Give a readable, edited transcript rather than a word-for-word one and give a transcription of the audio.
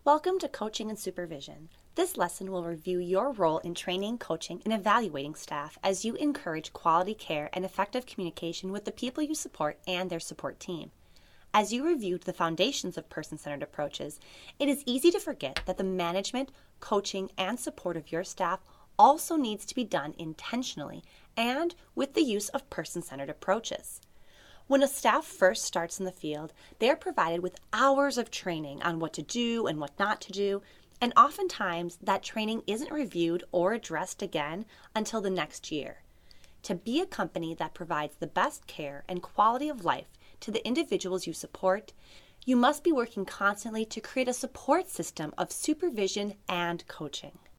Welcome to Coaching and Supervision. This lesson will review your role in training, coaching, and evaluating staff as you encourage quality care and effective communication with the people you support and their support team. As you reviewed the foundations of person-centered approaches, it is easy to forget that the management, coaching, and support of your staff also needs to be done intentionally and with the use of person-centered approaches. When a staff first starts in the field, they are provided with hours of training on what to do and what not to do, and oftentimes that training isn't reviewed or addressed again until the next year. To be a company that provides the best care and quality of life to the individuals you support, you must be working constantly to create a support system of supervision and coaching.